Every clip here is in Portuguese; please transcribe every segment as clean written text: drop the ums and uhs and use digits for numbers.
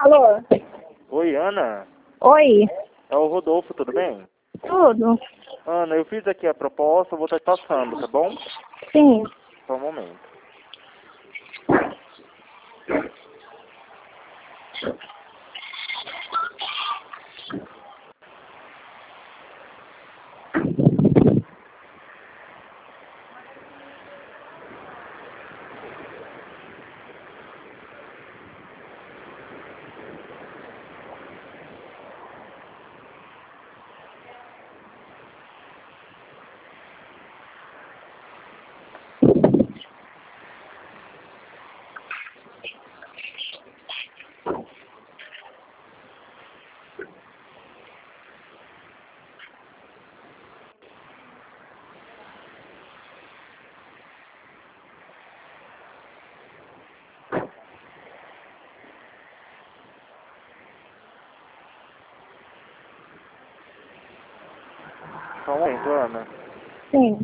Alô? Oi, Ana. Oi? É o Rodolfo, tudo bem? Tudo? Ana, eu fiz aqui a proposta, vou estar passando, tá bom? Sim. Só um momento. Só um momento, Ana. Sim.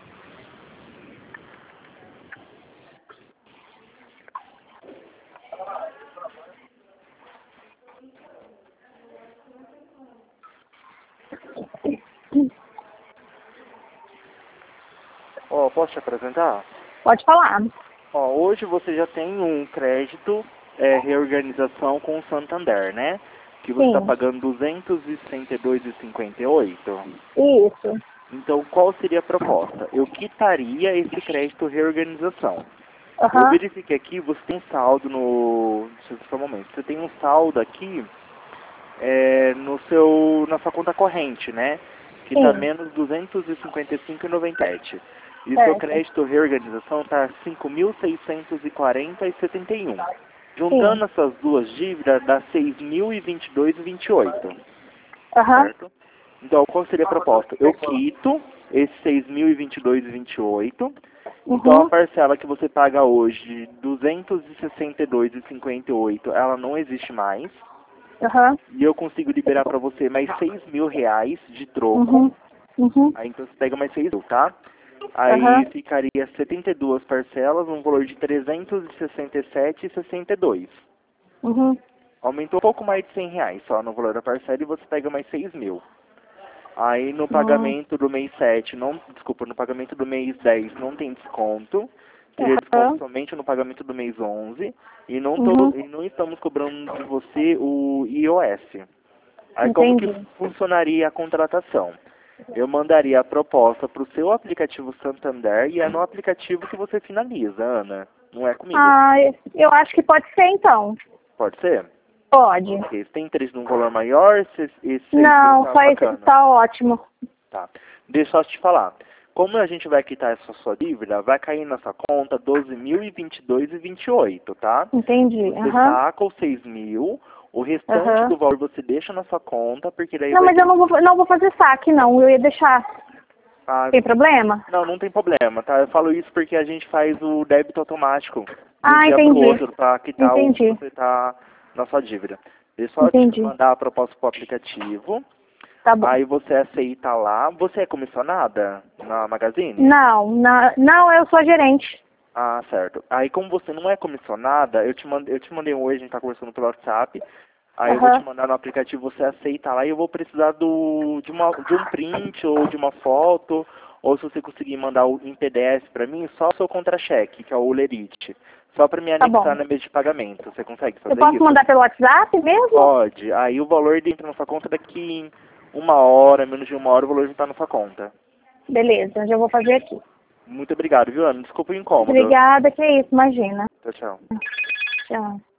Ó, posso te apresentar? Pode falar. Ó, hoje você já tem um crédito reorganização com o Santander, né? Que você está Sim. pagando R$ 262,58. Isso. Então, qual seria a proposta? Eu quitaria esse crédito reorganização. Eu Aham. verifiquei aqui, você tem um saldo no... Deixa eu ver só um momento. Você tem um saldo aqui na sua conta corrente, né? Que está Sim. menos 255,97. E seu Certo. crédito reorganização está 5.640,71. Sim. Juntando essas duas dívidas, dá 6.022,28. Aham. Certo? Então, qual seria a proposta? Eu quito esse 6.022,28. Então, a Uhum. parcela que você paga hoje de 262,58, ela não existe mais. Aham. E eu consigo liberar para você mais R$ 6.000 de troco. Uhum. Uhum. Aí então você pega mais 6.000, tá? Aí Aham. ficaria 72 parcelas, um valor de 367,62. Uhum. Aumentou um pouco mais de R$ 100 só no valor da parcela e você pega mais 6.000. Aí no Uhum. pagamento do mês 7, não, desculpa, no pagamento do mês 10 não tem desconto. Teria desconto Aham. somente no pagamento do mês 11 e não, Uhum. e não estamos cobrando de você o IOS. Aí como que Entendi. funcionaria a contratação? Eu mandaria a proposta para o seu aplicativo Santander e é no aplicativo que você finaliza, Ana. Não é comigo. Ah, eu acho que pode ser então. Pode ser? Pode. Ok. Você tem interesse num valor maior? Esse 6.000 Não, tá só esse bacana. tá ótimo. Tá. Deixa eu só te falar. Como a gente vai quitar essa sua dívida, vai cair na sua conta 12.022,28, tá? Entendi. Você Aham. saca os 6.000, o restante Aham. do valor você deixa na sua conta, porque daí Não, vai mas eu ter... não vou fazer saque, não. Eu ia deixar. Ah, Tem problema? não, não tem problema, tá? Eu falo isso porque a gente faz o débito automático de um Ah, dia para o entendi. outro para quitar o que Entendi. você tá na sua dívida. Deixa eu só te Entendi. mandar a proposta pro aplicativo. Tá bom. Aí você aceita lá. Você é comissionada na Magazine? Não, não, eu sou gerente. Ah, certo. Aí como você não é comissionada, eu te mandei hoje, a gente tá conversando pelo WhatsApp. Aí eu vou te Aham. mandar no aplicativo, você aceita lá e eu vou precisar de um print ou de uma foto, ou se você conseguir mandar em PDF pra mim, só o seu contra-cheque, que é o Lerite. Só pra me Tá anexar bom. na mesa de pagamento. Você consegue Eu fazer posso isso? mandar pelo WhatsApp mesmo? Pode. Aí o valor entra na sua conta daqui em 1 hora, menos de 1 hora, o valor já tá na sua conta. Beleza, já vou fazer aqui. Muito obrigado, viu, Ana? Desculpa o incômodo. Obrigada, que é isso, imagina. Tchau, tchau. Tchau.